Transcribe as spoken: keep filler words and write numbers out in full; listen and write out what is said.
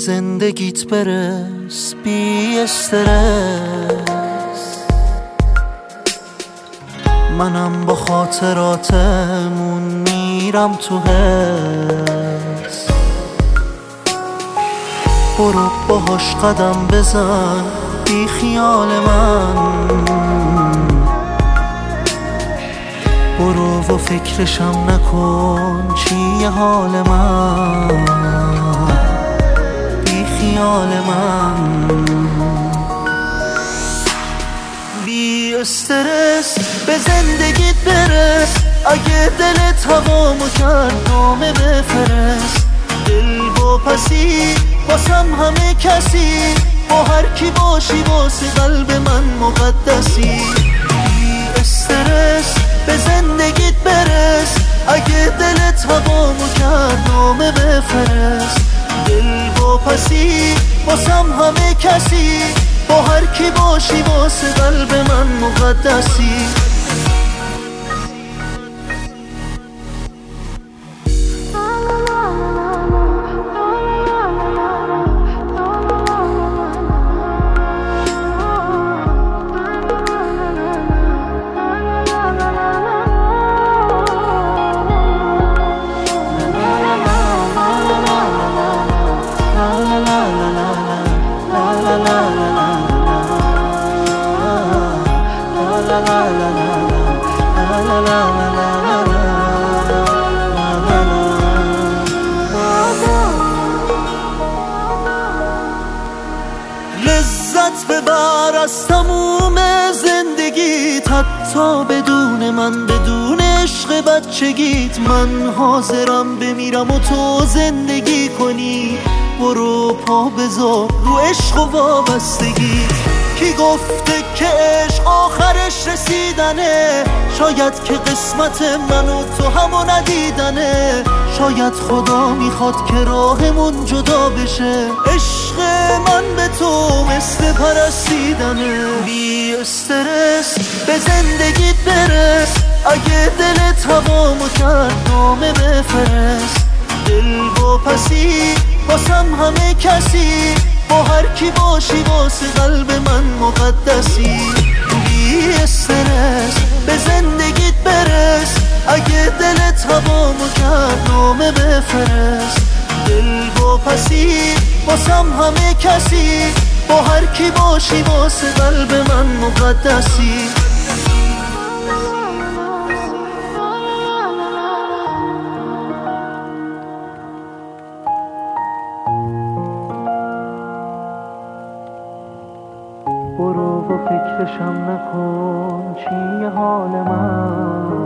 زندگیت برس بی استرس. منم با خاطراتمون میرم تو حس. برو باهاش قدم بزن بی خیال من. برو و فکرشم نکن چیه حال من. بی خیال من بی استرس به زندگیت برس. اگه دلت هوامو کرد نامه بفرست. دل با پسی واسم همه کسی. با هر کی باشی واسه قلب من مقدسی. بی استرس به زندگیت برس. اگه دلت هوامو کرد نامه بفرست. دل با پسی واسم همه کسی. با هر کی باشی واسه قلب من مقدسی. لذت ببر از تموم زندگیت. حتی بدون من بدون عشق بچگیت. من حاضرم بمیرم و تو زندگی کنی. برو پا بذار رو عشق و وابستگی. کی گفته که عشق آخرش رسیدنه؟ شاید که قسمت من و تو همو ندیدنه. شاید خدا میخواد که راهمون جدا بشه. عشق من به تو مثل پرستیدنه. بی استرس به زندگیت برس. اگه دلت هوامو کرد نامه بفرست. دل با پسی واسم همه کسی. با هر کی باشی واسه قلب من مقدسی. بی استرس به زندگیت برس. اگه دلت هوامو کرد نامه بفرست. دل با پسی واسم همه کسی. با هر کی باشی واسه قلب من مقدسی. برو و فکرشم نکن چیه حال من.